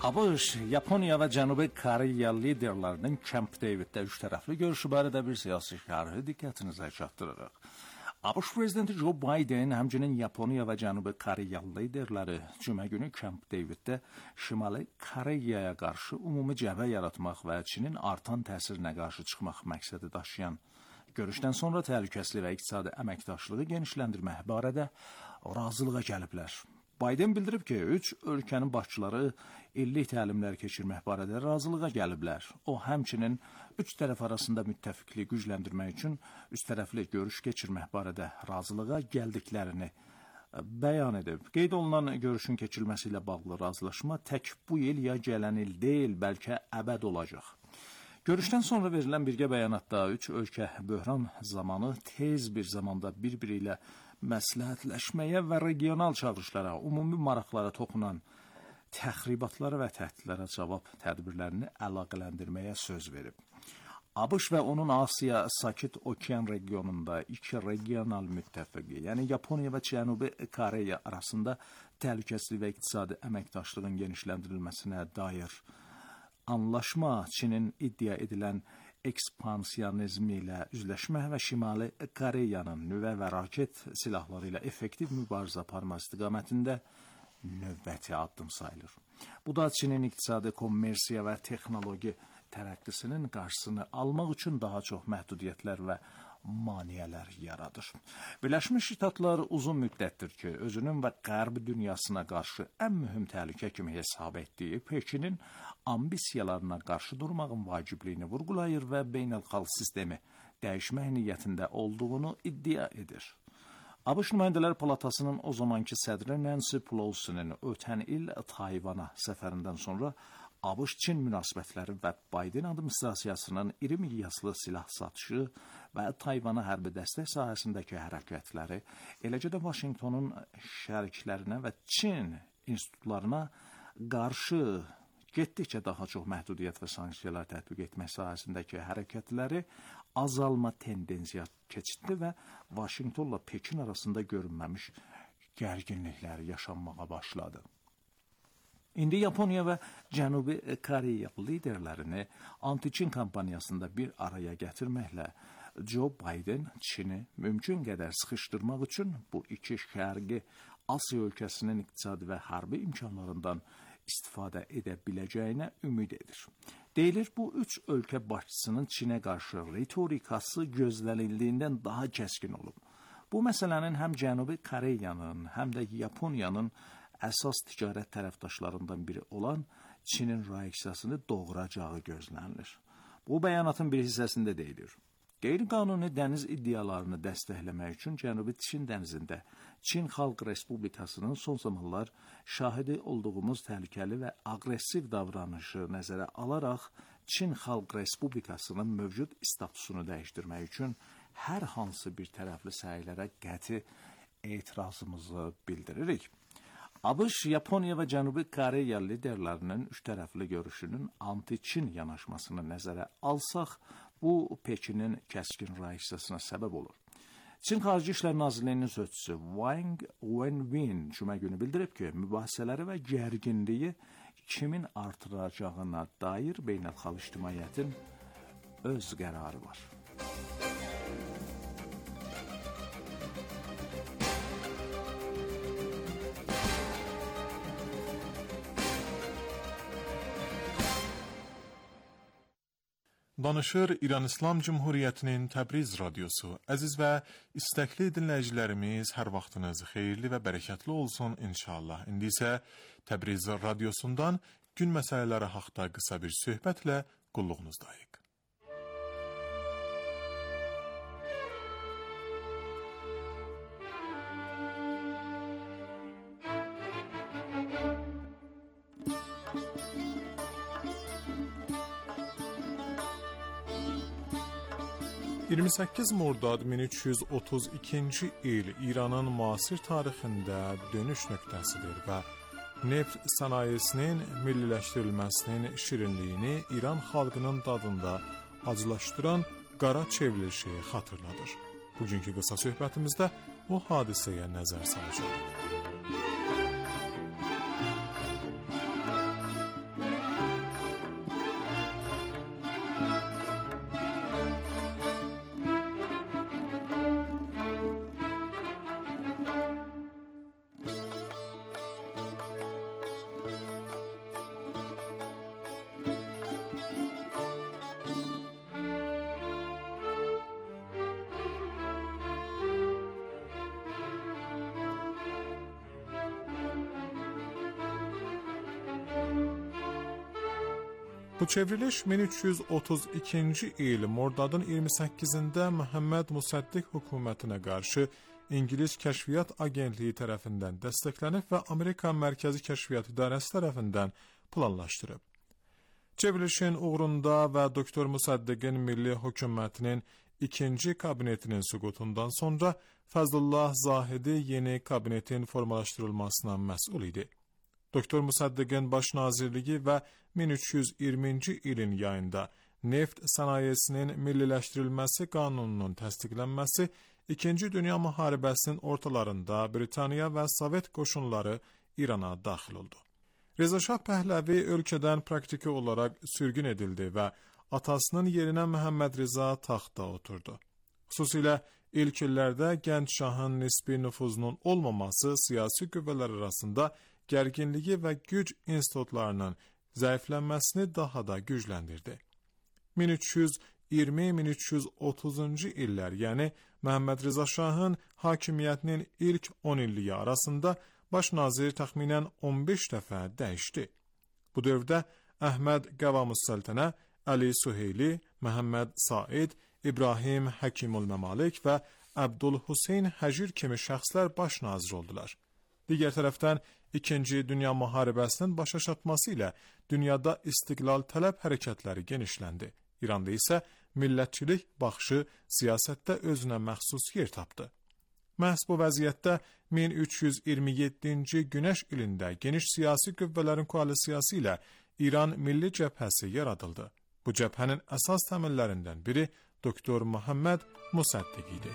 ABŞ, Yaponiya və Cənubi Koreya liderlərinin Camp Daviddə üç tərəfli görüşü barədə bir siyasi şərhi diqqətinizə çatdırırıq. ABŞ prezidenti Joe Biden həmçinin Yaponiya və Cənubi Koreya liderləri cümə günü Camp Daviddə Şimali Koreyaya qarşı ümumi cəbhə yaratmaq və Çinin artan təsirinə qarşı çıxmaq məqsədi daşıyan görüşdən sonra təhlükəsizlik və iqtisadi əməkdaşlığı genişləndirmək barədə razılığa gəliblər. Biden bildirib ki, üç ölkənin başçıları illik təlimlər keçirmək barədə razılığa gəliblər. O, həmçinin üç tərəf arasında müttəfiqliyi gücləndirmək üçün üç tərəfli görüş keçirmək barədə razılığa gəldiklərini bəyan edib. Qeyd olunan görüşün keçirilməsi ilə bağlı razılaşma tək bu il ya gələn il deyil, bəlkə əbəd olacaq. Görüşdən sonra verilən birgə bəyanatda üç ölkə böhran zamanı tez bir zamanda bir-biri ilə məsləhətləşməyə və regional çağırışlara, ümumi maraqlara toxunan təxribatlara və təhdidlərə cavab tədbirlərini əlaqələndirməyə söz verib. ABŞ və onun Asiya Sakit Okean regionunda iki regional müttəfiqi, yəni Yaponiya və Cənubi Koreya arasında təhlükəsizlik və iqtisadi əməkdaşlığın genişləndirilməsinə dair anlaşma Çinin iddia edilən ekspansiyonizmi ilə üzləşmək və Şimali Koreyanın nüvə və raket silahları ilə effektiv mübarizə aparmaq istiqamətində növbəti addım sayılır. Bu da Çinin iqtisadi, kommersiya və texnoloji tərəqqisinin qarşısını almaq üçün daha çox məhdudiyyətlər və maneələr yaradır. Birləşmiş Ştatlar uzun müddətdir ki, özünün və Qərb dünyasına qarşı ən mühüm təhlükə kimi hesab etdiyi Pekinin ambisiyalarına qarşı durmağın vacibliyini vurğulayır və beynəlxalq sistemi dəyişmək niyyətində olduğunu iddia edir. ABŞ Nümayəndələr Palatasının o zamanki sədri Nancy Pelosi'nin ötən il Tayvana səfərindən sonra ABŞ-Çin münasibətləri və Biden administrasiyasının iri miqyaslı silah satışı və Tayvana hərbi dəstək sahəsindəki hərəkətləri, eləcə də Vaşinqtonun şəriklərinə və Çin institutlarına qarşı getdikcə daha çox məhdudiyyət və sanksiyalar tətbiq etmək sahəsindəki hərəkətləri azalma tendensiya keçirdi və Vaşinqtonla Pekin arasında görünməmiş gərginliklər yaşanmağa başladı. İndi Yaponiya və Cənubi Koreya liderlərini anti-Çin kampaniyasında bir araya gətirməklə Joe Biden Çini mümkün qədər sıxışdırmaq üçün bu iki şərqi Asiya ölkəsinin iqtisadi və hərbi imkanlarından istifadə edə biləcəyinə ümid edir. Deyilir, bu üç ölkə başçısının Çinə qarşı ritorikası gözlənildiyindən daha kəskin olub. Bu məsələnin həm Cənubi Koreyanın, həm də Yaponiyanın əsas ticarət tərəfdaşlarından biri olan Çinin reaksiyasını doğuracağı gözlənilir. Bu bəyanatın bir hissəsində deyilir. Qeyri-qanuni dəniz iddialarını dəstəkləmək üçün Cənubi Çin dənizində Çin Xalq Respublikasının son zamanlar şahidi olduğumuz təhlükəli və aqressiv davranışı nəzərə alaraq Çin Xalq Respublikasının mövcud statusunu dəyişdirmək üçün hər hansı bir tərəfli səylərə qəti etirazımızı bildiririk. ABŞ, Yaponiya və Cənubi Koreya liderlərinin üç tərəfli görüşünün anti-Çin yanaşmasını nəzərə alsaq, bu Pekinin kəskin reaksiyasına səbəb olur. Çin Xarici İşlər Nazirliyinin sözçüsü Wang Wenbin cümə günü bildirib ki, mübahisələri və gərginliyi kimin artıracağına dair beynəlxalq ictimaiyyətin öz qərarı var. Danışır İran İslam Cumhuriyyətinin Təbriz radiosu. Əziz və istəkli dinləyicilərimiz, hər vaxtınız xeyirli və bərəkətli olsun inşallah. İndi isə Təbriz radiosundan gün məsələləri haqqında qısa bir söhbətlə qulluğunuzdayıq. – 28 Mordad 1332-ci il İranın müasir tarixində dönüş nöqtəsidir və neft sənayesinin milliləşdirilməsinin şirinliyini İran xalqının dadında acılaşdıran qara çevrilişi xatırladır. Bugünkü qısa söhbətimizdə o hadisəyə nəzər salacağıq. Bu çevriliş 1332 il Mordadın 28'inde Məhəmməd Musaddiq hökumətinə qarşı İngiliz Kəşfiyyat Agentliyi tərəfindən dəstəklənib və Amerika Mərkəzi Kəşfiyyat İdarəsi tərəfindən planlaşdırıb. Çevrilişin uğrunda və Doktor Musaddiqin milli hökumətinin ikinci kabinetinin süqutundan sonra Fəzlullah Zahidi yeni kabinetin formalaşdırılmasına məsul idi. Doktor Musaddiqin baş nazirliyi və 1320-ci ilin yayında neft sənayesinin milliləşdirilməsi qanununun təsdiqlənməsi İkinci Dünya Müharibəsinin ortalarında Britaniya və Sovet qoşunları İrana daxil oldu. Reza Şah Pəhləvi ölkədən praktiki olaraq sürgün edildi və atasının yerinə Məhəmməd Reza taxta oturdu. Xüsusilə ilk illərdə gənc şahın nisbi nüfuzunun olmaması siyasi qüvvələr arasında gərginliyi və güc institutlarının zəiflənməsini daha da gücləndirdi. 1320-1330-cu illər, yəni Məhəmməd Reza Şahın hakimiyyətinin ilk 10 illiyi arasında baş nazir təxminən 15 dəfə dəyişdi. Bu dövrdə Əhməd Qəvamussəltənə, Əli Süheyli, Məhəmməd Said, İbrahim Həkimul Məmalik və Əbdülhüseyn Həcir kimi şəxslər baş nazir oldular. Digər tərəfdən, İkinci Dünya Müharibəsinin başa çatması ilə dünyada istiqlal tələb hərəkətləri genişləndi. İranda isə millətçilik baxışı siyasətdə özünə məxsus yer tapdı. Məhz bu vəziyyətdə 1327-ci Günəş ilində geniş siyasi qüvvələrin koalisiyası ilə İran Milli Cəbhəsi yaradıldı. Bu cəbhənin əsas təməllərindən biri Doktor Məhəmməd Musaddiq idi.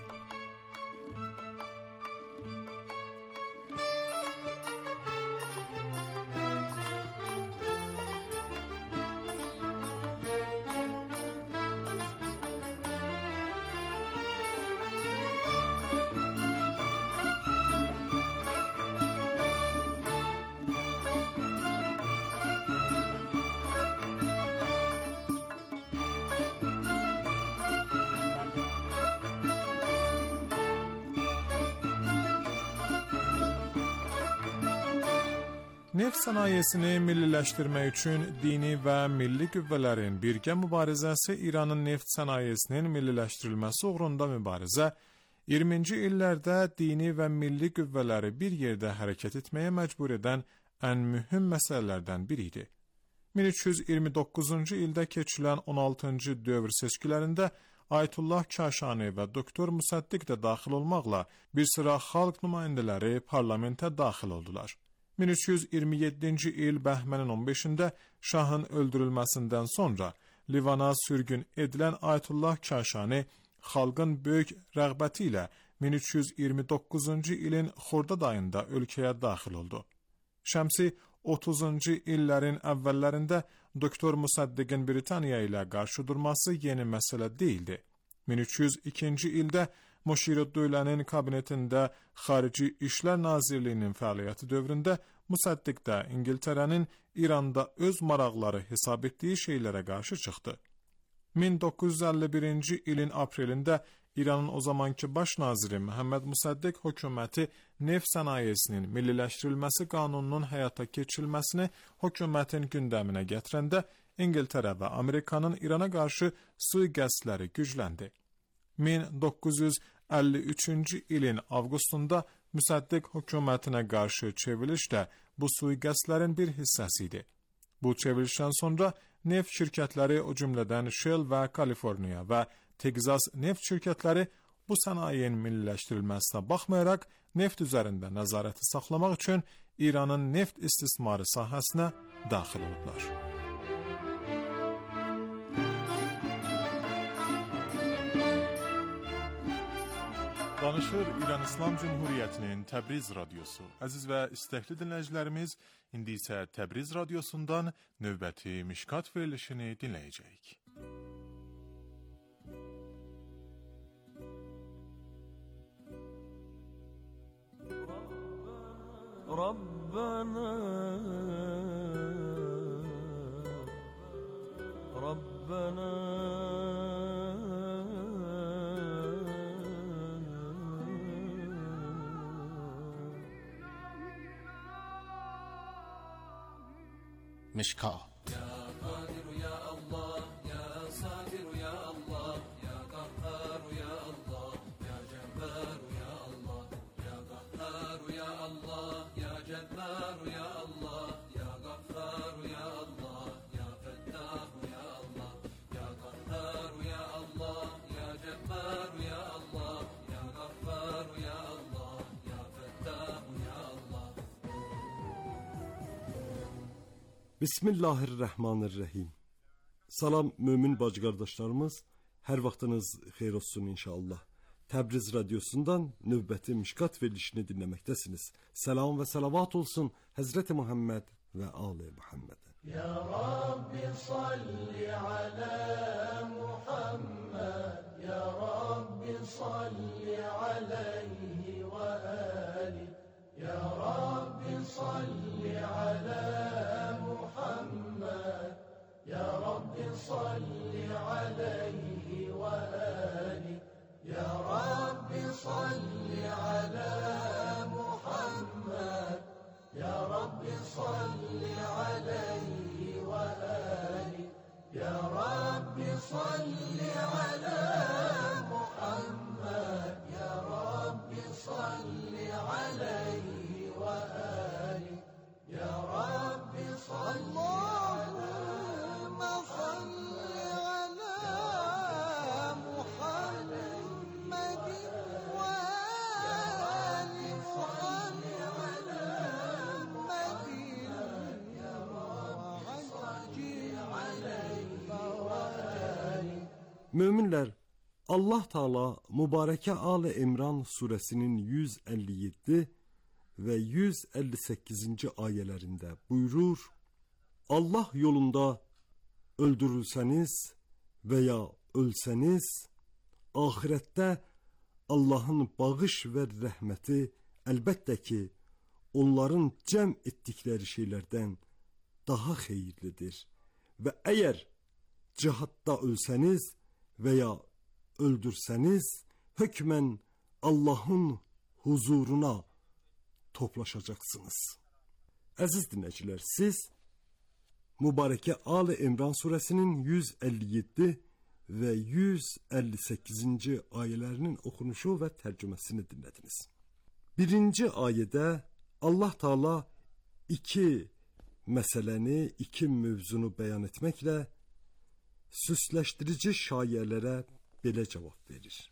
Neft sənayesini milliləşdirmək üçün dini və milli qüvvələrin birgə mübarizəsi İranın neft sənayesinin milliləşdirilməsi uğrunda mübarizə 20-ci illərdə dini və milli qüvvələri bir yerdə hərəkət etməyə məcbur edən ən mühüm məsələlərdən biri idi. 1329-cu ildə keçilən 16-cı dövr seçkilərində Ayətullah Kaşani və Doktor Musaddiq də daxil olmaqla bir sıra xalq nümayəndələri parlamentə daxil oldular. 1327-ci il bəhmənin 15-də şahın öldürülməsindən sonra Livana sürgün edilən Ayətullah Kaşani xalqın böyük rəğbəti ilə 1329-cu ilin Xordad ayında ölkəyə daxil oldu. Şəmsi 30-cu illərin əvvəllərində Doktor Musaddiqin Britaniya ilə qarşı durması yeni məsələ deyildi. 1302-ci ildə Moşiruddövlənin kabinetində Xarici İşlər Nazirliyinin fəaliyyəti dövründə Musaddiq də İngiltərənin İranda öz maraqları hesab etdiyi şeylərə qarşı çıxdı. 1951-ci ilin aprelində İranın o zamanki baş naziri Məhəmməd Musaddiq hökuməti neft sənayesinin milliləşdirilməsi qanununun həyata keçirilməsini hökumətin gündəminə gətirəndə İngiltərə və Amerikanın İrana qarşı sui-qəsdləri gücləndi. 1953-cü ilin avqustunda Musaddiq hökumətinə qarşı çevriliş də bu sui-qəsdlərin bir hissəsi idi. Bu çevrilişdən sonra neft şirkətləri, o cümlədən Shell və Kaliforniya və Texas neft şirkətləri bu sənayenin milliləşdirilməsinə baxmayaraq neft üzərində nəzarəti saxlamaq üçün İranın neft istismarı sahəsinə daxil oldular. Danışır İran İslam Cumhuriyyətinin Təbriz radiosu. Əziz və istəkli dinləyicilərimiz, indi isə Təbriz radiosundan növbəti Mişkat verilişini dinləyəcəyik. Rabbana Rabbana مشکات يا قادر يا Bismillahirrahmanirrahim. Salam mömin bacı qardaşlarımız, hər vaxtınız xeyir olsun inşallah. Təbriz Radyosu'ndan növbəti Mişkat verilişini dinləməkdəsiniz. Selam və salavat olsun Həzreti Muhammed və Ali Muhammed'e. Ya Rabbi salli ala Muhammed, Ya Rabbi salli aleyhi ve ali, Ya Rabbi salli ala Muhammed, Ya Rabbi salli aleyhi ve ali, Ya Rabbi salli ala Muhammed, Ya Rabbi salli aleyhi ve ali, Ya Rabbi salli ala Muhammed, Ya Rabbi salli aleyhi ve ali, Ya Rabbi salli Allahümme salli ala Muhammed ve ali salli ala Müminler, Allah Teala mübareke Ali İmran suresinin 157 ve 158. ayelerinde buyurur: Allah yolunda öldürülseniz veya ölseniz, ahirette Allah'ın bağış ve rahmeti elbette ki onların cem ettikleri şeylerden daha hayırlıdır. Ve eğer cihatta ölseniz veya öldürseniz, hükmen Allah'ın huzuruna toplaşacaksınız. Aziz dinleyiciler, siz mübareke Ali İmran suresinin 157 ve 158. ayelerinin okunuşu ve tercümesini dinlediniz. Birinci ayede Allah Teala iki meseleni, iki mevzunu beyan etmekle süsleştirici şaiyelere belə cevap verir.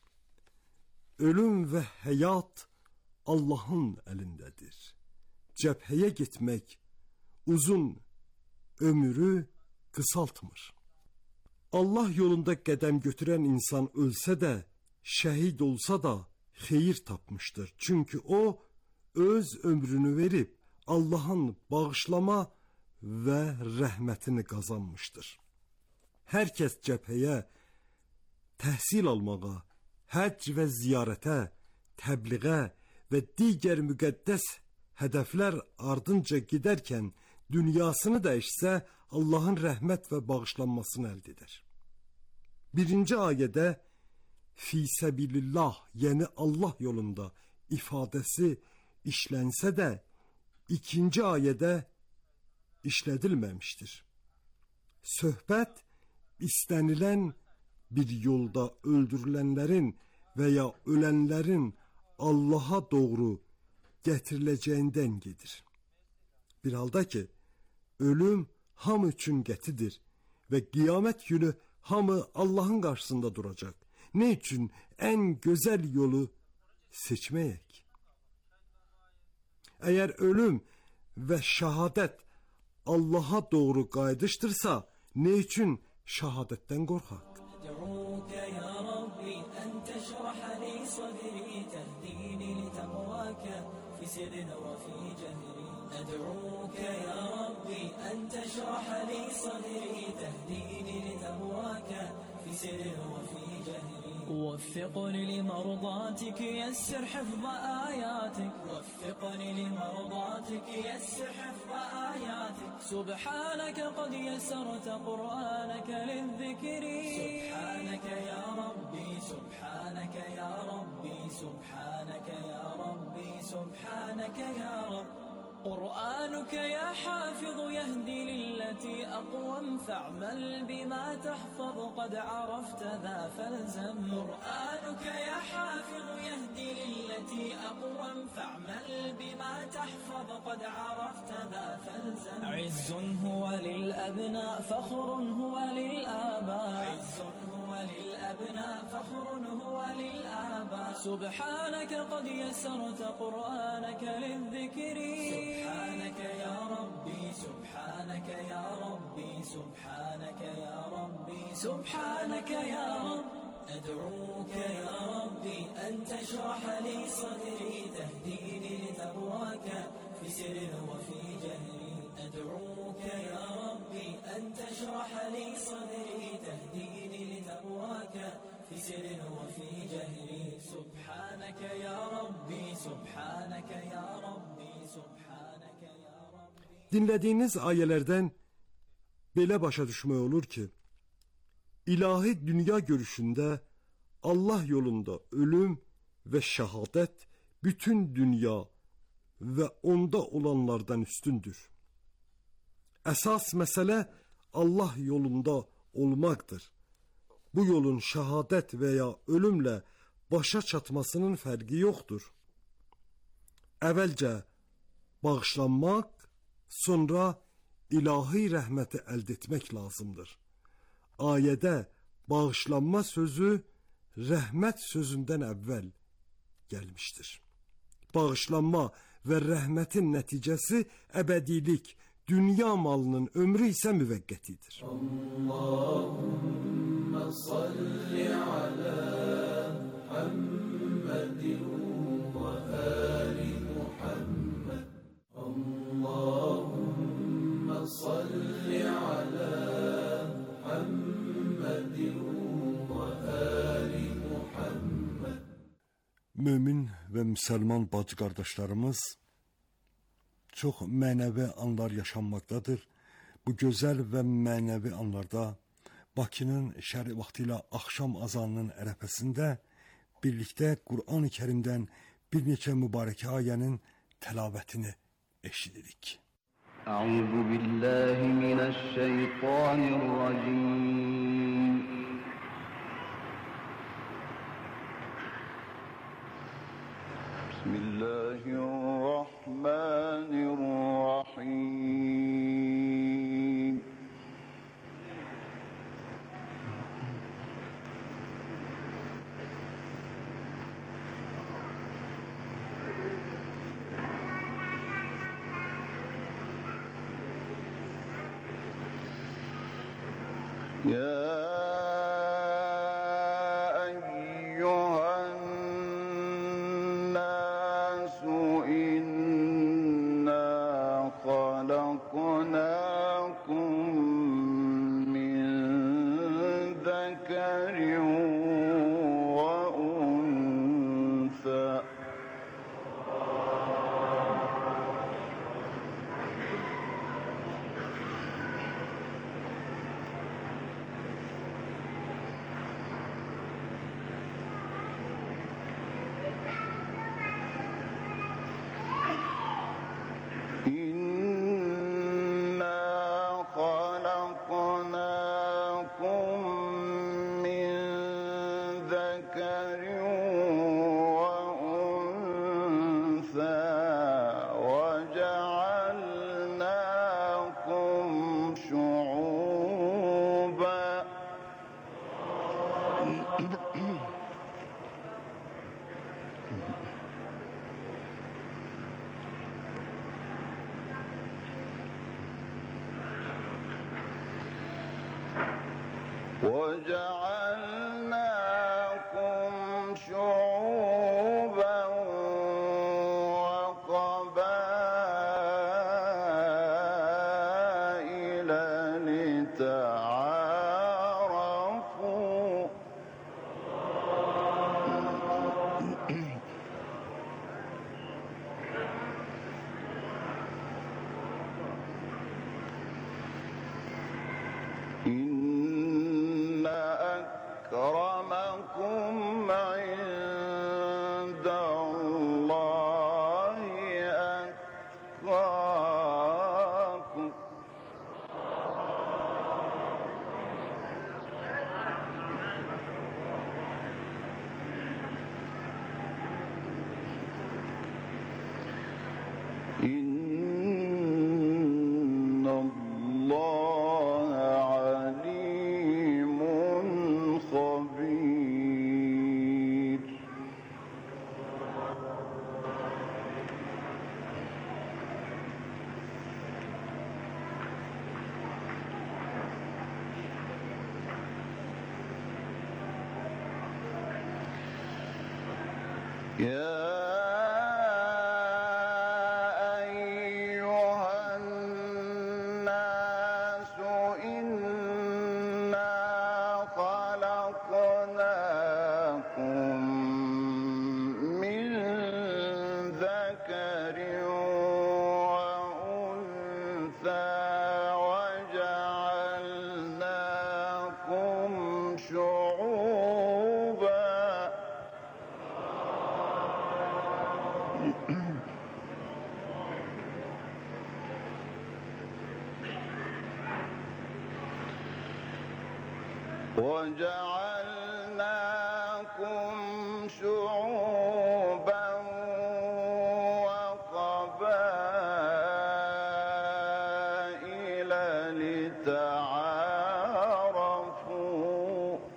Ölüm ve hayat Allah'ın elindedir. Cepheye gitmek uzun ömrü kısaltmır. Allah yolunda qədəm götüren insan ölse de, şehit olsa da xeyir tapmıştır. Çünkü o öz ömrünü verip Allah'ın bağışlama ve rahmetini kazanmıştır. Herkes cepheye təhsil almağa, həc və ziyarətə, təbliğə və digər müqəddəs hədəflər ardınca giderken dünyasını dəyişsə, Allah'ın rəhmət və bağışlanmasını əldə edər. Birinci ayədə fisəbilillah, yəni Allah yolunda ifadəsi işlənsə də, ikinci ayədə işlədilməmişdir. Söhbət istənilən bir yolda öldürülenlerin veya ölenlerin Allah'a doğru getirileceğinden gelir. Bir halda ki ölüm hamı üçün qətidir ve kıyamet günü hamı Allah'ın karşısında duracak. Ne için? En güzel yolu seçmeyek. Eğer ölüm ve şehadet Allah'a doğru kaydıştırsa, ne için şehadetten korkak? أدعوك يا ربي أن تشرح لي صدري تهديني لتقواك في سر وفي جهري أدعوك يا ربي أن تشرح لي صدري تهديني لتقواك في سر وفي جهري وفقني لمرضاتك يسر حفظ آياتك وفقني لمرضاتك يسر حفظ آياتك سبحانك قد يسرت قرآنك للذكر سبحانك يا ربي سبحانك يا ربي سبحانك يا ربي سبحانك يا رب قرآنك يا حافظ يهدي للتي أقوم فاعمل بما تحفظ قد عرفت ذا فالزم قرآنك يا حافظ يهدي للتي أقوم فاعمل بما تحفظ قد عرفت ذا فالزم عز هو للأبناء فخر هو للآباء عز هو وللأبناء فخر هو للآباء. سبحانك قد يسرت قرآنك للذكر. سبحانك يا ربي سبحانك يا ربي سبحانك يا ربي سبحانك يا رب. أدعوك يا ربي أن تشرح لي صدري تهديني لتقواك في سر وفي جهري. أدعوك يا ربي أن تشرح لي صدري تهديني لتقواك في سر وفي جهري. سبحانك يا ربي سبحانك يا ربي سبحانك يا ربي. Dinlediğiniz ayələrdən belə başa düşmək olur ki, ilahi dünya görüşündə Allah yolunda ölüm və şəhadət bütün dünya və onda olanlardan üstündür. Əsas məsələ Allah yolunda olmaqdır. Bu yolun şəhadət və ya ölümlə başa çatmasının fərqi yoxdur. Əvvəlcə bağışlanmaq, sonra ilahi rəhməti əldə etmək lazımdır. Ayədə bağışlanma sözü rəhmət sözündən əvvəl gəlmişdir. Bağışlanma və rəhmətin nəticəsi əbədilik, dünya malının ömrü isə müvəqqətidir. Allahümme salli ala Muhammedin ve ali Muhammed. Allahümme salli ala Muhammedin ve ali Muhammed. Mömin və müsəlman bacı qardaşlarımız, çox mənəvi anlar yaşanmaqdadır. Bu gözəl və mənəvi anlarda Bakının şəri vaxtı ilə axşam azanının ərəfəsində birlikdə Qur'an-ı Kərimdən bir neçə mübarəkə ayənin təlavətini eşidirik. Əuzu billahi minəşşeytanirracim. Bismillahirrahmanirrahim. Ya وجعلناكم شعوبا وقبائل لتعارفوا إن يا أيها الناس إنا خلقناكم من ذكر وأنثى وجعلناكم شعوبا وقبائل لتعارفوا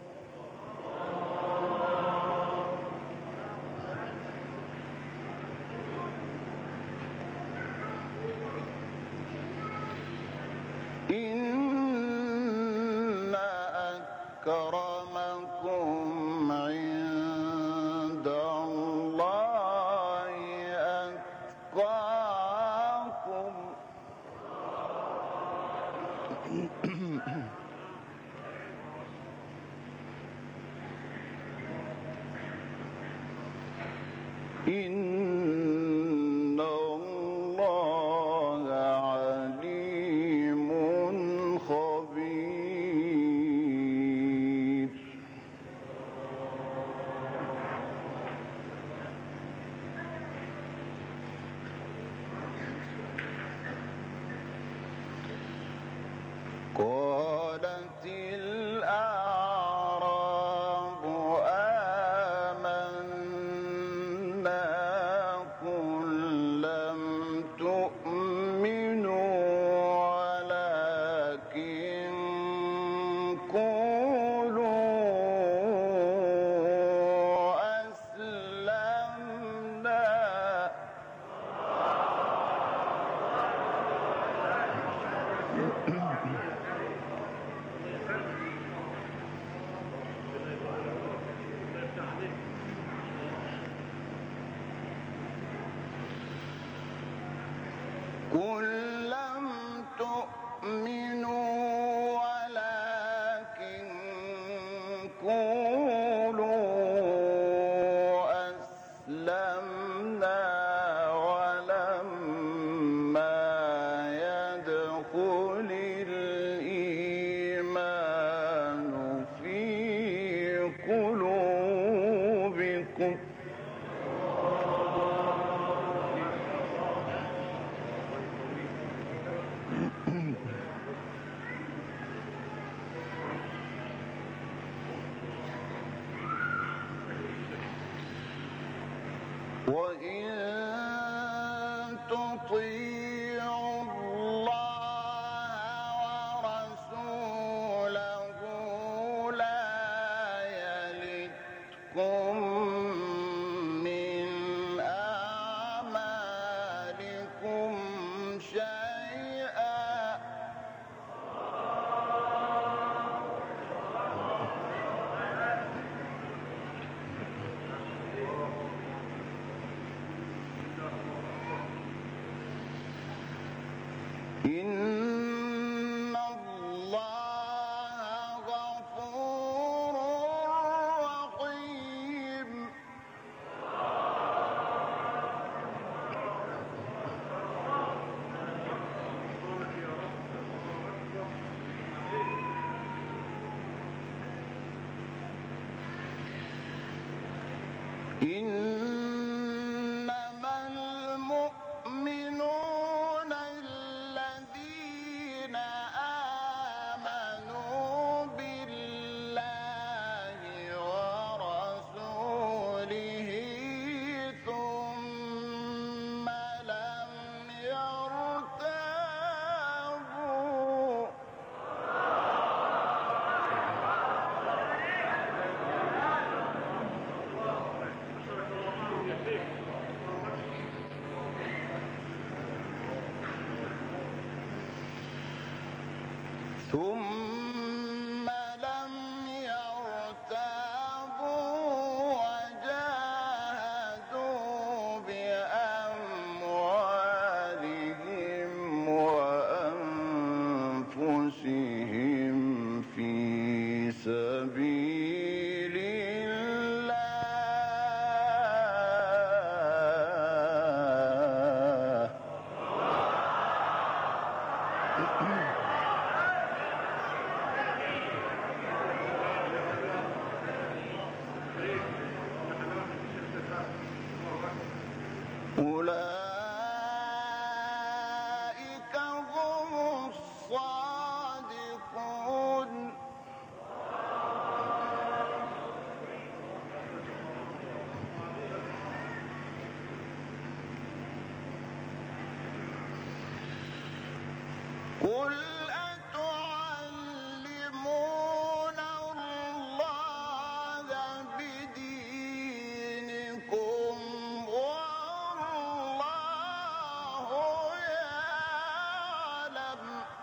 إن أكرمكم عند الله أتقاكم إن الله عليم خبير قالت الأعراب آمنا قل لم تؤمنوا ولكن قولوا أسلمنا قل لم تؤمنوا ولكن قولوا أسلمنا ولما يدخل الإيمان في قلوبكم وإن تطيعوا الله ورسوله لا يلدكم من أعمالكم شيئا إن الله غفور رحيم إنما المؤمنون الذين آمنوا بالله ورسوله ثم لم يرتابوا ثم لم يرتابوا وجاهدوا قل أتعلمون الله بدينكم والله يعلم.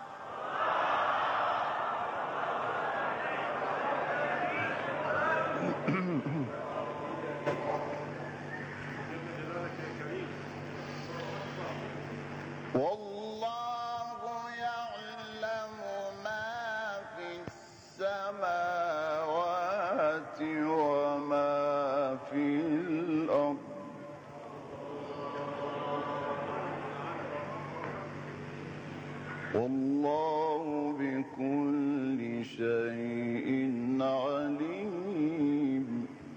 والله يعلم ما في السماوات وما في الأرض والله بكل شيء عليم.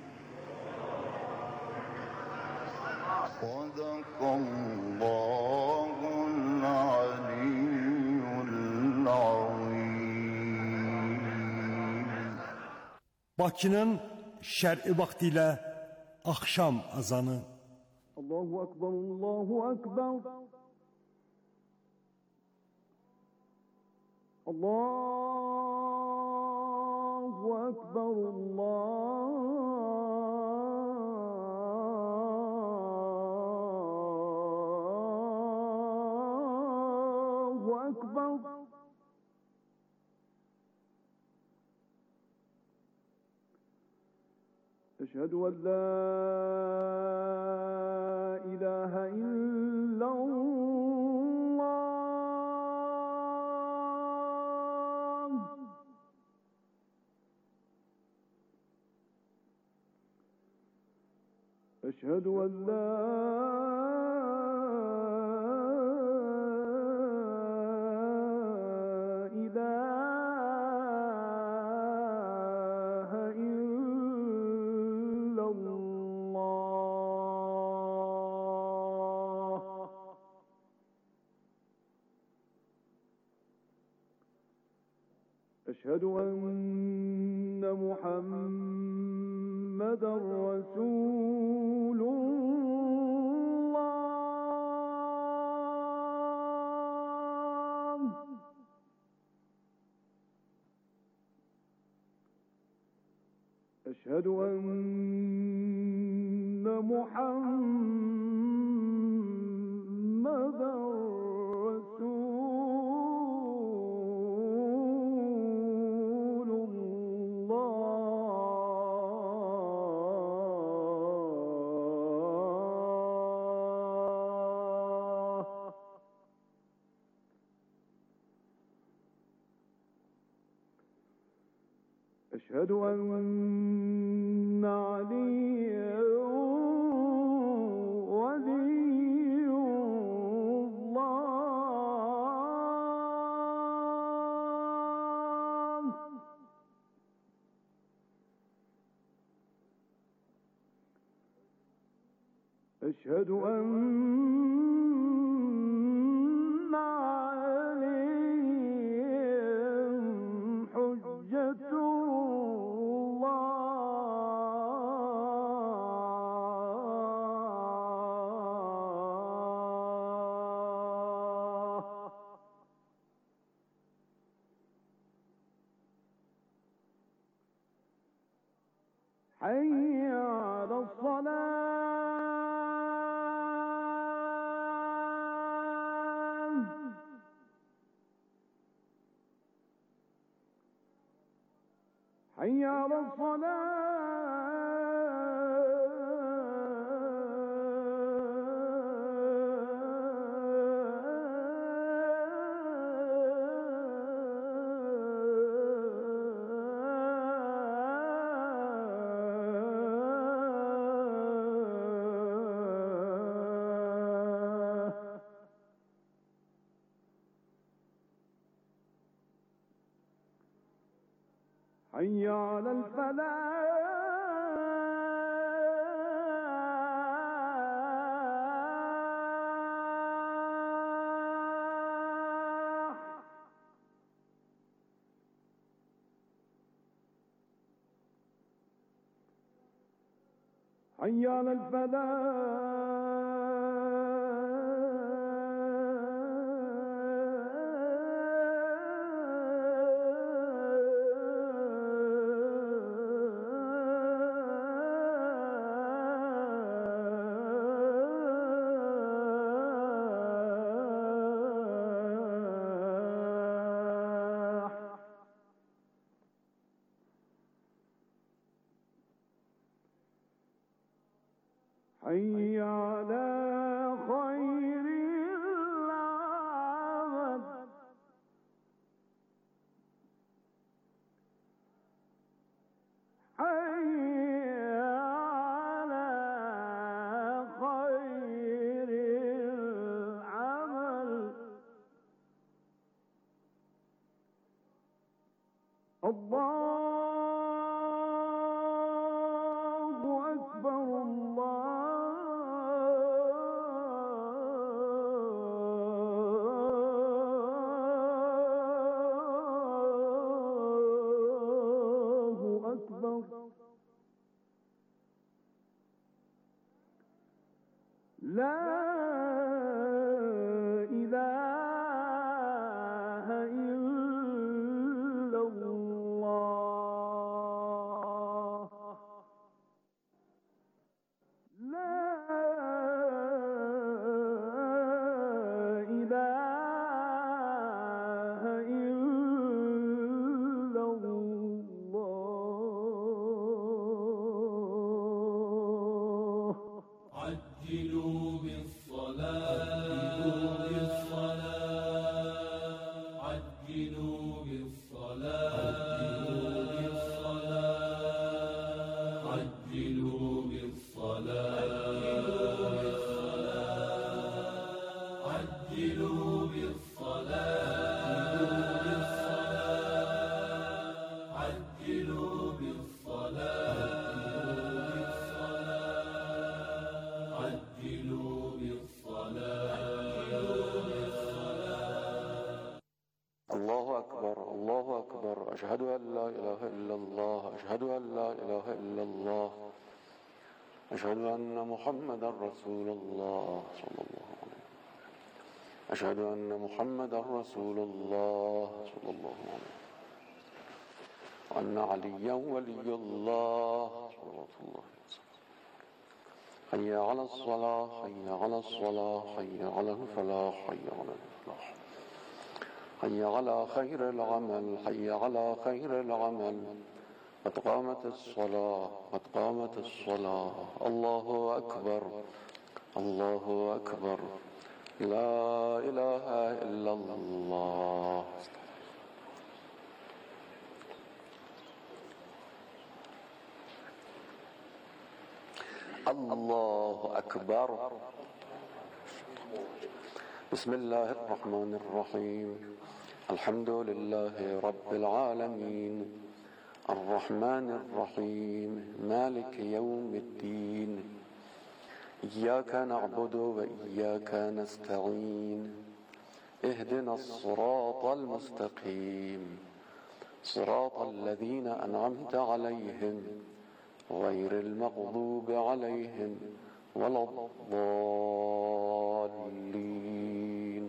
صدق الله العلي العظيم. Bakının şərqi vaxtı ilə axşam azanı. Allahu Ekber, Allahu Ekber. Allahu Ekber, Allahu Ekber. أشهد أن لا إله إلا الله. أشهد أن لا إله إلا الله. أشهد أن محمدًا رسول الله. أشهد أن محمدًا رسول الله. أشهد أن عليا ولي الله. أشهد أن عليهم حجة الله. حي على الصلاة. حي على الصلاة. حي على الفلاح. حي على الفلاح. حي على خير العمل حي على خير العمل الله أكبر الله أكبر لا إله إلا الله لا إله إلا الله عجلوا بالصلاة عجلوا بالصلاة عجلوا بالصلاة عجلوا بالصلاة عجلوا بالصلاة عجلوا بالصلاة الله أكبر الله أكبر أشهد أن لا إله إلا الله أشهد أن لا إله إلا الله أشهد أن محمدا رسول الله صلى الله عليه وسلم أشهد أن محمدا رسول الله صلى الله عليه وسلم وأن عليا ولي الله صلى الله عليه وسلم حي على الصلاة حي على الصلاة حي على الفلاح حي على الفلاح حي على خير العمل حي على خير العمل قد قامت الصلاة قد قامت الصلاة الله أكبر الله أكبر لا إله إلا الله الله أكبر بسم الله الرحمن الرحيم الحمد لله رب العالمين الرحمن الرحيم مالك يوم الدين إياك نعبد وإياك نستعين اهدنا الصراط المستقيم صراط الذين أنعمت عليهم غير المغضوب عليهم ولا الضالين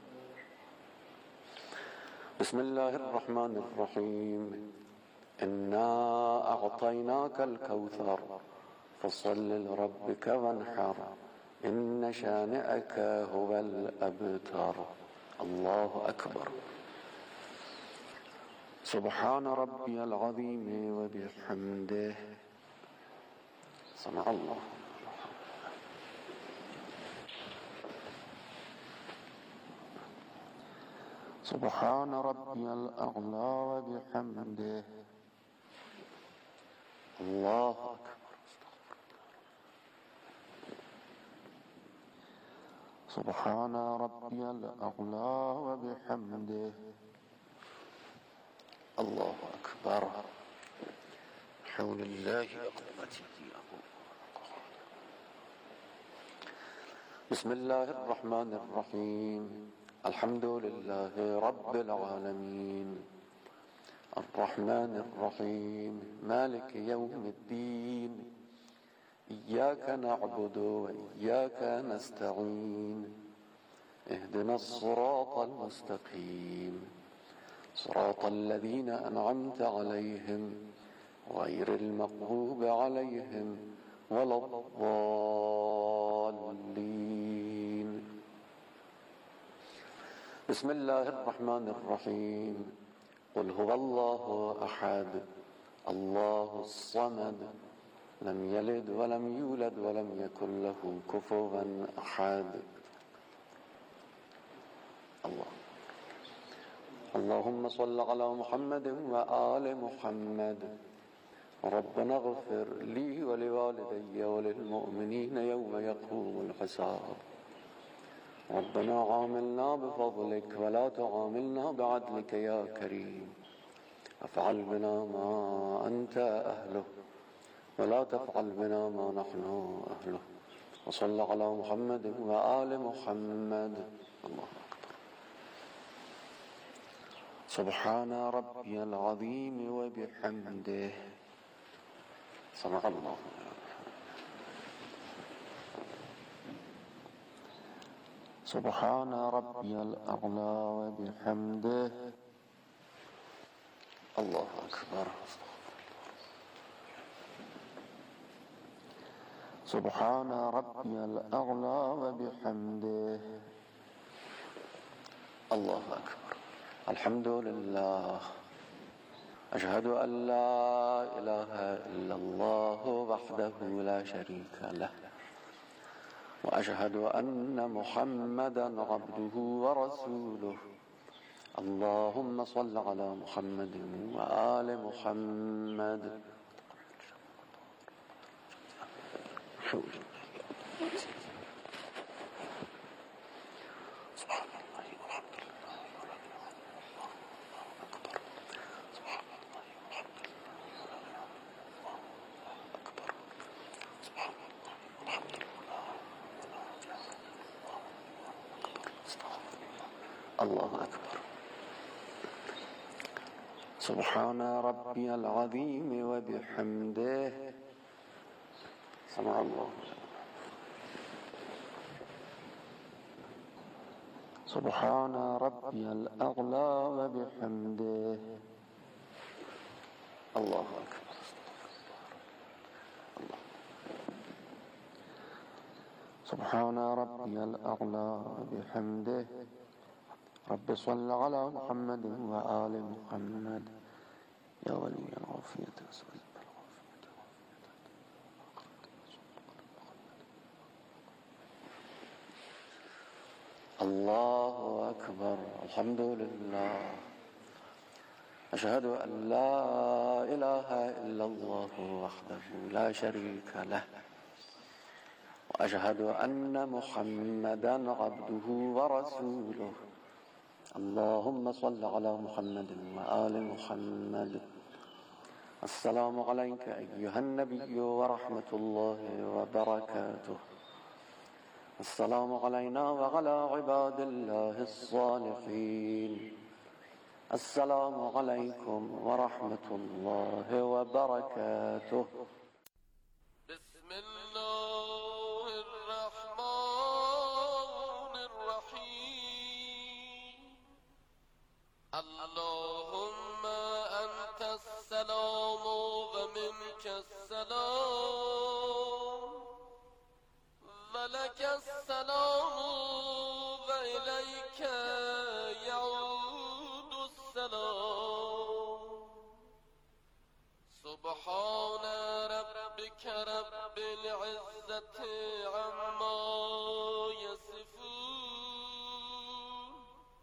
بسم الله الرحمن الرحيم إنا أعطيناك الكوثر فصل لربك وانحر إن شانئك هو الأبتر الله أكبر سبحان ربي العظيم وبحمده سمع الله سبحان ربي الأعلى وبحمده الله أكبر سبحان ربي الأعلى وبحمده الله أكبر حول الله قوته بسم الله الرحمن الرحيم الحمد لله رب العالمين الرحمن الرحيم مالك يوم الدين إياك نعبد وإياك نستعين اهدنا الصراط المستقيم صراط الذين أنعمت عليهم غير المغضوب عليهم ولا الضالين بسم الله الرحمن الرحيم قل هو الله أحد الله الصمد لم يلد ولم يولد ولم يكن له كفوا أحد. اللهم صل على محمد وآل محمد. ربنا اغفر لي ولوالدي وللمؤمنين يوم يقوم الحساب. ربنا عاملنا بفضلك ولا تعاملنا بعدلك يا كريم. افعل بنا ما أنت أهله ولا تفعل بنا ما نحن أهله. وصل على محمد وآل محمد. الله أكبر. سبحان ربي العظيم وبحمده. سمع الله. سبحان ربي الأعلى وبحمده. الله أكبر. سبحان ربي الأعلى وبحمده. الله أكبر. الحمد لله. أشهد أن لا إله إلا الله وحده لا شريك له، وأشهد أن محمدا عبده ورسوله. اللهم صل على محمد وآل محمد. الله أكبر. سبحان ربي العظيم وبحمده. سمع الله. سبحان ربي الأعلى وبحمده. الله أكبر. سبحان ربي الأعلى وبحمده. رب صل على محمد وآل محمد. يا ولي العافية أسأل. الله أكبر. الحمد لله. أشهد أن لا إله إلا الله وحده لا شريك له، وأشهد أن محمدا عبده ورسوله. اللهم صل على محمد وآل محمد. السلام عليك أيها النبي ورحمة الله وبركاته. السلام علينا وعلى عباد الله الصالحين. السلام عليكم ورحمة الله وبركاته. بسم الله الرحمن الرحيم. اللهم أنت السلام ومنك السلام، ولك السلام وإليك يعود السلام. سبحان ربك رب العزة عما يصفون،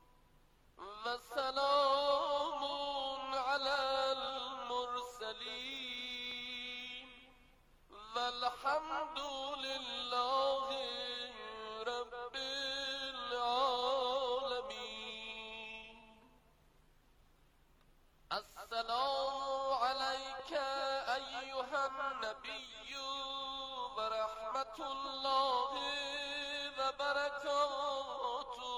وسلام على المرسلين، والحمد لله رب العالمين. السلام عليك أيها النبي ورحمة الله وبركاته.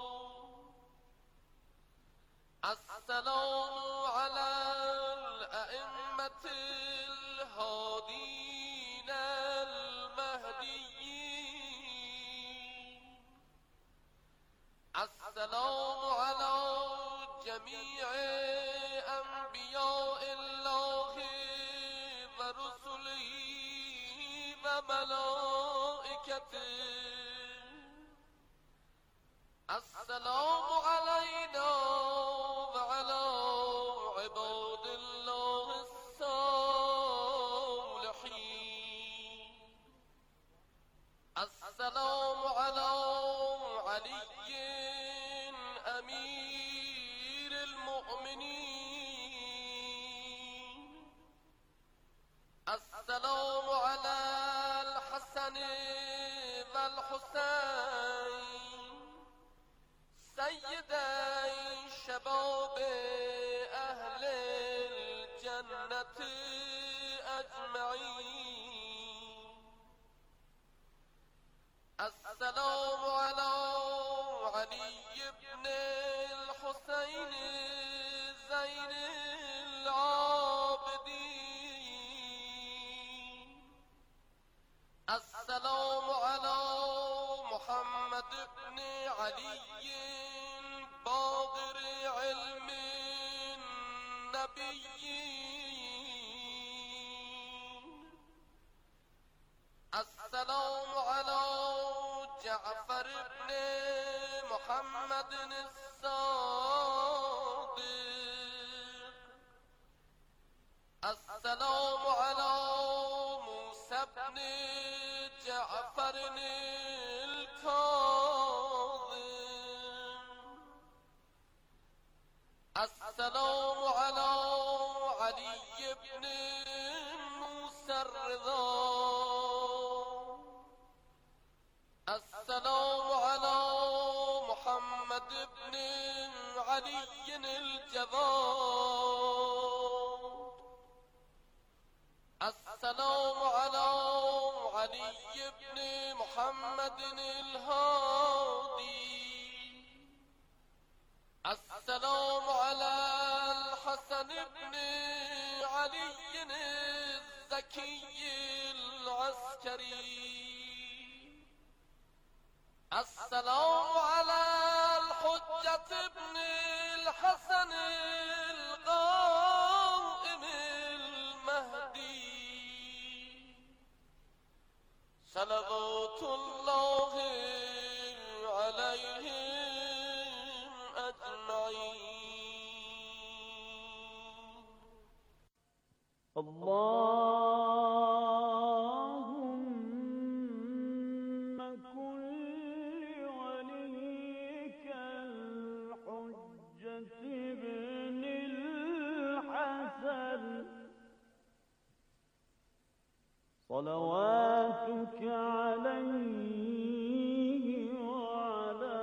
السلام على الأئمة الهادين المهديين. السلام على جميع أنبياء الله ورسله وملائكته. السلام علينا وعلى عباد الله الصالحين. السلام على علي أمير المؤمنين. السلام على الحسن والحسين سيدي شباب أهل الجنة أجمعين. السلام على علي بن الحسين زين العابدين. السلام على محمد بن علي باقر علم النبيين. السلام على جعفر بن محمد الصادق. السلام على موسى بن جعفر الكاظم. السلام على علي بن موسى الرضا. السلام على محمد بن علي الجواد. السلام على علي بن محمد الهادي. السلام على الحسن بن علي الزكي العسكري. السلام على الحجة بن الحسن القائم المهدي. صلوات الله عليهم أجمعين. اللهم كن لوليك الحجة ابن الحسن صلواتك عليه وعلى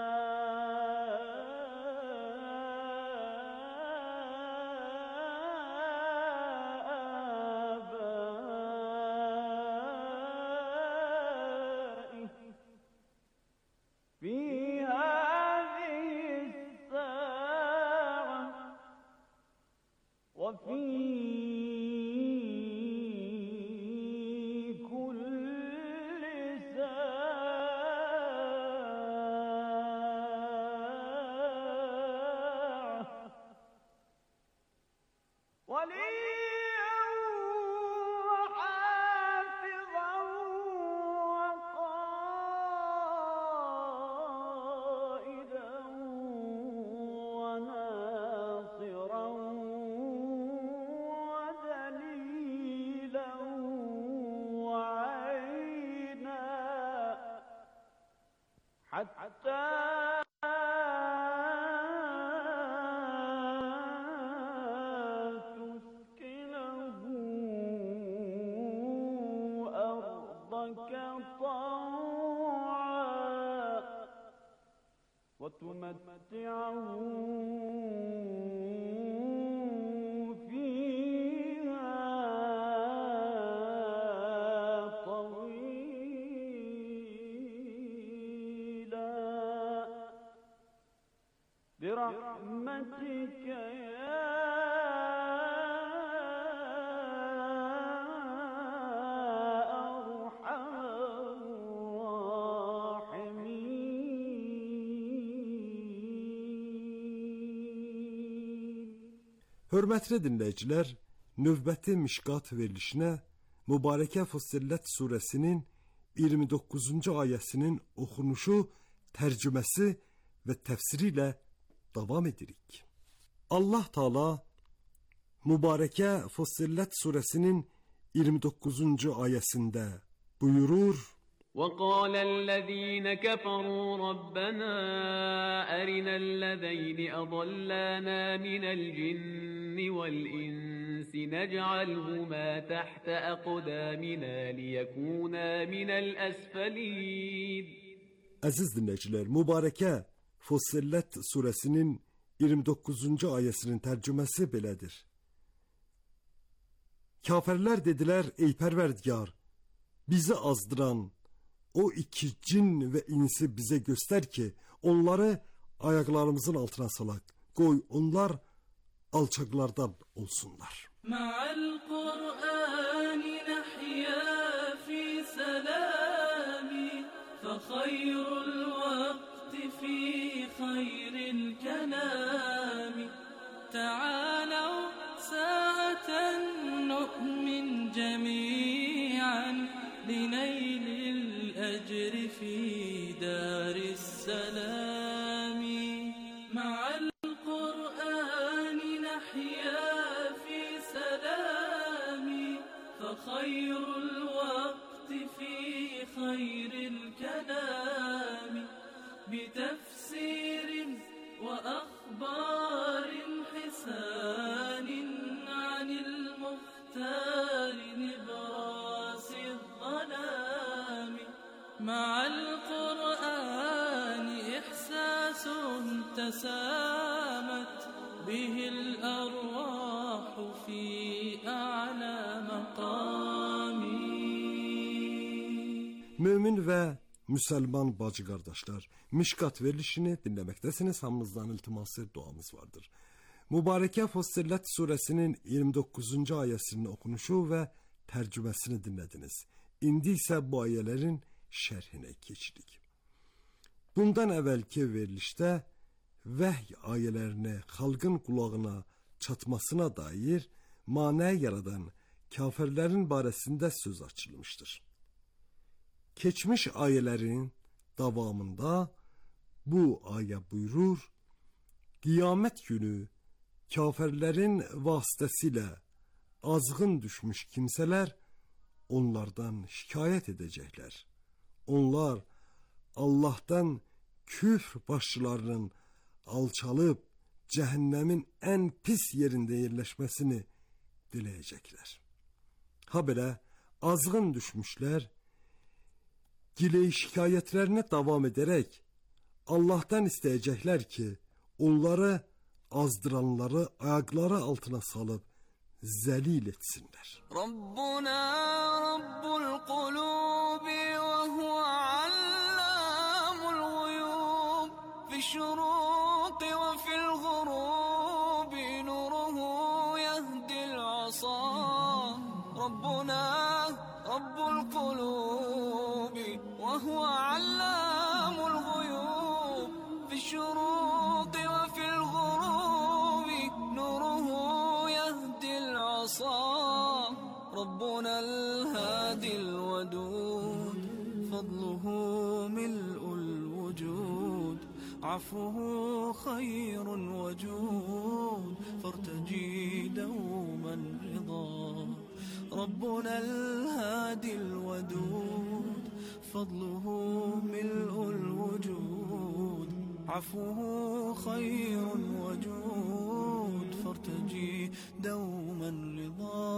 آبائه في هذه الساعة وفي وليا وحافظا وقائدا وناصرا ودليلا وعينا حتى طوعا وتمتعه فيها طويلا برحمتك يا Hörmətli dinləyicilər, növbəti Mişqat verilişinə Mübarəkə Fussillət surəsinin 29-cu ayəsinin oxunuşu, tərcüməsi və təfsiri ilə davam edirik. Allah Taala Mübarəkə Fussillət surəsinin 29-cu ayəsində buyurur: وقال الذين كفروا ربنا أرنا الذين أضلانا من الجن والإنس نجعلهما تحت أقدامنا ليكونا من الأسفلين. Əziz dinləyicilər, mübarəkə Fussilet surəsinin 29-cu ayəsinin tərcüməsi belədir. Kafirlər dedilər, ey Pərverdigar, bizi azdıran o iki cin ve insi bize göster ki onları ayaklarımızın altına salak. Koy onlar alçaklardan olsunlar. Ma'al Kur'ani nahya fi selami fa khayrul vakti fi khayril kelami ta'alav sa'aten nu'min cemi'an lineylil الأجر في دار السلام مع القرآن نحيا في سلام فخير الوقت في خير الكلام بتفسير وأخبار حسان عن المختار نبراس الظلام مع القرآن إحساس تسامت به الأرواح في أعلى مقام. Mümin ve Müslüman bacı kardeşler, Mişkat verilişini dinlemektesiniz. Hamımızdan iltiması duamız vardır. Mübareke Fussilet suresinin 29. ayesinin okunuşu ve tercümesini dinlediniz. İndi ise bu ayelerin şerhine geçtik. Bundan evvelki verilişte vahiy ayelerini halkın kulağına çatmasına dair mane yaradan kafirlerin baresinde söz açılmıştır. Geçmiş ayelerin davamında bu aye buyurur, kıyamet günü kafirlerin vasıtasıyla azgın düşmüş kimseler onlardan şikayet edecekler. Onlar Allah'tan küfr başçılarının alçalıp cehennemin en pis yerinde yerleşmesini dileyecekler. Ha belə azgın düşmüşler gile şikayetlerine devam ederek Allah'tan isteyecekler ki onları azdıranları ayakları altına salıp zelil etsinler. Rabbuna Rabbul kulubi ve huve allamul guyub fi şuruqi ve fil gurubi nuruhu yehdil asa. Rabbuna Rabbul kulubi ve huve allamul guyub fi şuruqi ve fil gurubi nuruhu yehdil asa. ربنا الهادي الودود فضله ملء الوجود عفوه خير وجود فارتجي دوما رضا. ربنا الهادي الودود فضله ملء الوجود عفوه خير وجود فارتجي دوما رضا.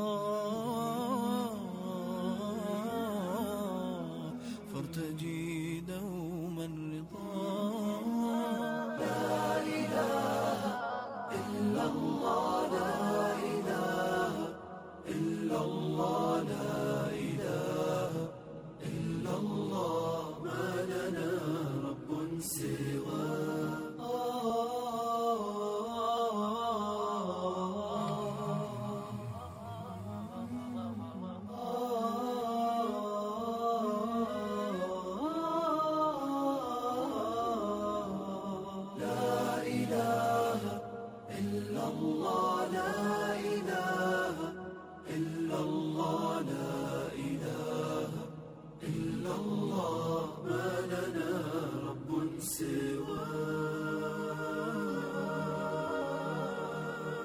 فارتجي دوما رضا. لا إله إلا الله لا إله إلا الله لا إله إلا الله ما لنا رب سواه.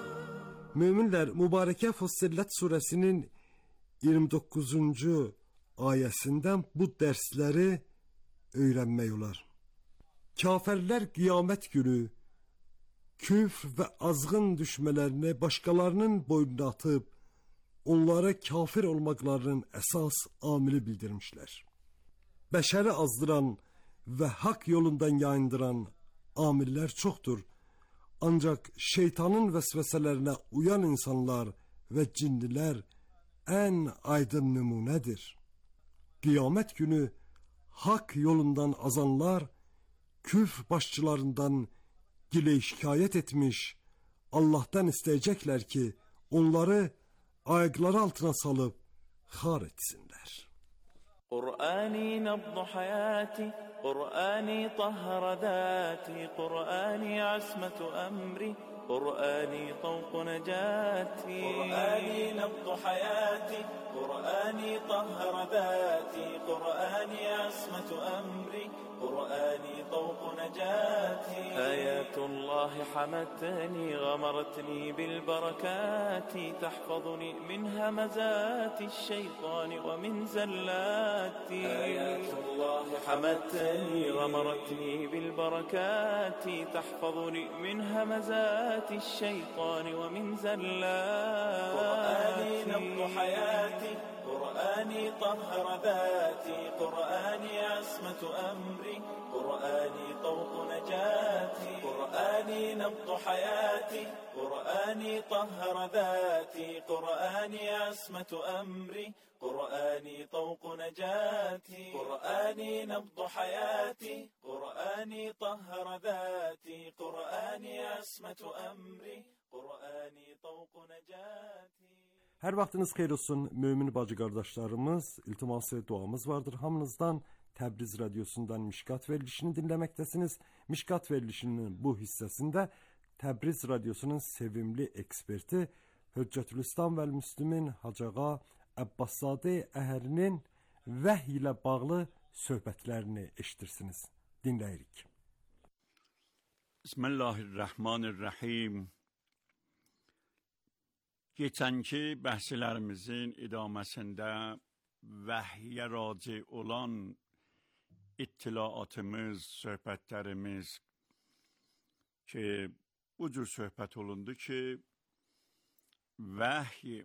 Müminler, mübareke Fussilet suresinin 29. ayəsindən bu dərsləri öyrənmək olar. Kafirlər qiyamət günü küfr və azğın düşmələrini başqalarının boynuna atıb, onlara kafir olmaqlarının əsas amili bildirmişlər. Bəşəri azdıran və haqq yolundan yayındıran amillər çoxdur. Ancaq şeytanın vəsvəsələrinə uyan insanlar və cinnilər ən aydın nümunədir. Qiyamət günü haqq yolundan azanlar küfr başçılarından gilə şikayət etmiş, Allah'tan istəyəcəklər ki, onları ayakları altına salıb xar etsinlər. قرآني نبض حياتي قرآني طهر ذاتي قرآني عصمة أمري قرآني طوق نجاتي قرآني نبض حياتي قرآني طهر ذاتي قرآني عصمة أمري قرآني طوق نجاتي آيات الله حمتني غمرتني بالبركات تحفظني من همزات الشيطان ومن زلاتي آيات الله حمتني غمرتني بالبركات تحفظني من همزات الشيطان ومن زلاتي قرآني نبض حياتي قرآني طهر ذاتي قرآني عصمة أمري قرآني طوق نجاتي قرآني نبض حياتي قرآني طهر ذاتي قرآني عصمة أمري قرآني طوق نجاتي قرآني نبض حياتي قرآني طهر ذاتي قرآني عصمة أمري قرآني طوق نجاتي. Hər vaxtınız xeyir olsun mömin bacı qardaşlarımız. İltiması duamız vardır hamınızdan. Təbriz Radyosu'ndan Mişkat verilişini dinləməkdəsiniz. Mişkat verilişinin bu hissəsində Təbriz Radyosu'nun sevimli eksperti Hüccətülislam və Müslümin Hacağa Əbbaszadə Əhərinin vəhy ilə bağlı söhbətlərini eşitirsiniz. Dinləyirik. Bismillahirrahmanirrahim. Geçənki bəhslərimizin idaməsində vəhyə raci olan ittilaatımız, söhbətlərimiz ki, bu cür söhbət olundu ki, vəhy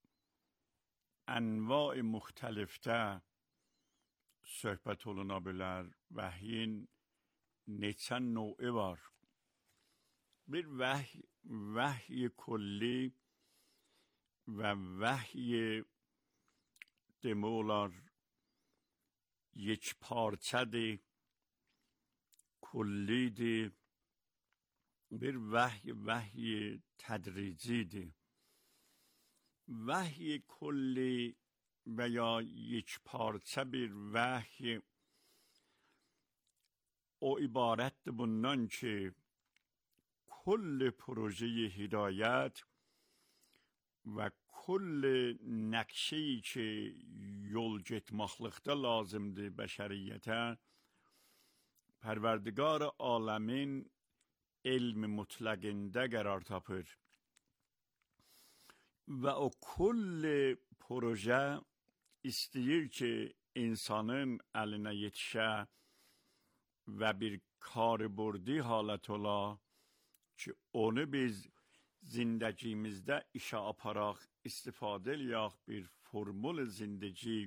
ənva-i müxtəlifdə söhbət oluna bilər. Vəhyin neçə növü var. Bir vəhy kulli və vəhy demək olar yekparçədir, kullidir. Bir vəhy tədricidir. Vəhy kulli və ya yekparçə bir vəhy o ibarətdir bundan ki, kull projeyi hidayət və kull nəqşeyi ki, yol getməklikdə lazımdır bəşəriyyətə, Pərverdigar aləmin elmi mutlaqində qərar tapır. Və o kull proje istəyir ki, insanın əlinə yetişə və bir kariburdی halət ola ki, onu biz zindagimizdə işə aparaq, istifadə eləyək, bir formul zindagi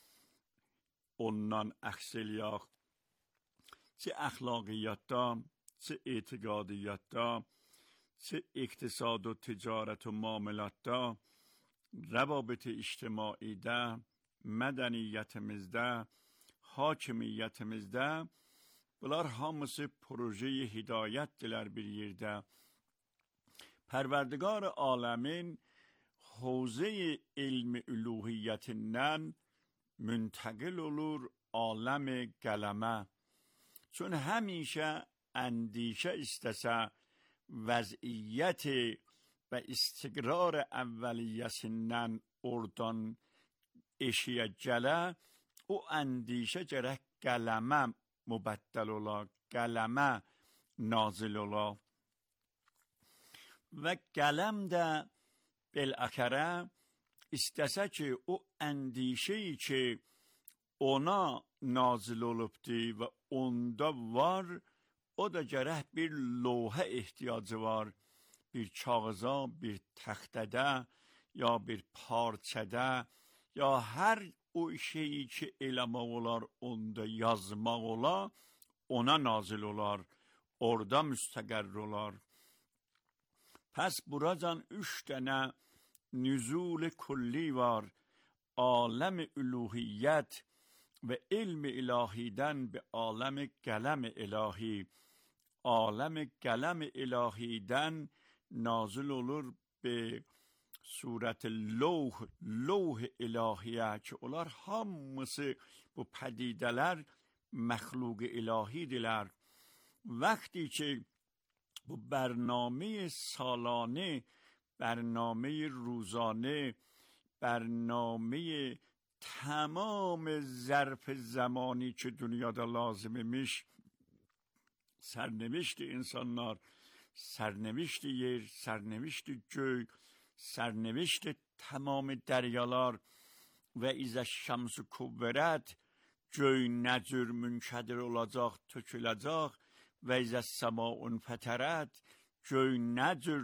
ondan əxs eləyək. Çi əxlaqiyyatda, çi etiqadiyyatda, çi iqtisad و ticarət و muamelətdə, rəvabit ictimaidə, mədəniyyətimizdə, hakimiyyətimizdə, bunlar hamısı projeyi hidayətdirlər bir yerdə. Pərverdigar aləmin havzə ilmi üluhiyyətindən müntəqil olur aləm qələmə. Çün həmişə əndişə istəsə vəziyyət və istiqrar əvvəliyyəsindən oradan eşiyə gələ, o əndişə gərək qələmə mübəddəl ola, qələmə nazil ola. Və qələm də biləxərə istəsə ki, o əndişəyi ki, ona nazil olubdi və onda var, o da gərək bir lövhə ehtiyacı var, bir kağıza, bir təxtədə, ya bir parçada, ya hər o şeyi ki eləmək olar, onda yazmaq olar, ona nazil olar, orada müstəqərr olar. Pəs buracan 3 dənə nüzul külli var, aləm üluhiyyət və ilm ilahidən bi aləm qələm ilahi. Aləm qələm ilahidən nazil olur be surət lوح ilahiyə ki, onlar hamısı bu pədidələr məxluq ilahidirlər. وقتی که bu برنامه سالانه، برنامه روزانه، برنامه تمام ظرف زمانی که dünyada lazımmış sərnəvişt insanlar, sərnəvişt yer, sərnəvişt göy, sərnəvişt tamam dəryalar və izə şəms-i küvvərət, göy nə cür münşədir olacaq, töküləcək və izə səma-un fətərət, göy nə cür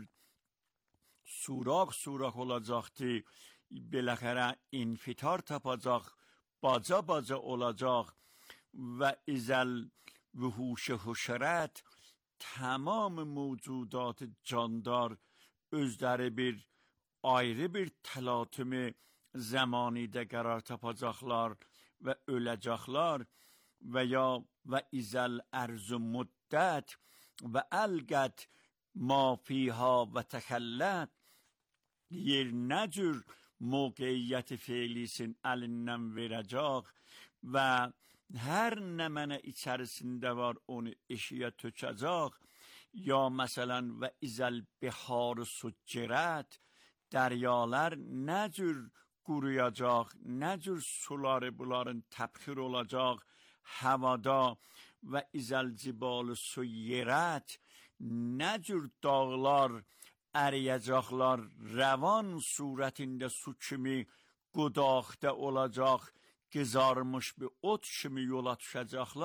surax olacaqdı, beləxərə infitar tapacaq, baca olacaq və izəl vühuşə huşərət, tamam mövcudat candar özləri bir ayrı bir təlatümü zamanidə qərar tapacaqlar və öləcəklər və ya və izəl ərz-ü müddət və əlqət ma fiha və təxəllət, yer nə cür موقعیت فعلیsin əlindən verəcək və hər nə mənə içərisində var onu eşiyə tökəcək, ya məsələn və izəl bihar succirət, dəryalar nə cür quruyacaq, nə cür suları bunların təbxir olacaq havada və izəl cibal suyyirət, nə cür dağlar əriyəcəklər, rəvan surətində su kimi qudaqda olacaq, qızarmış bir ot kimi yola düşəcəklər.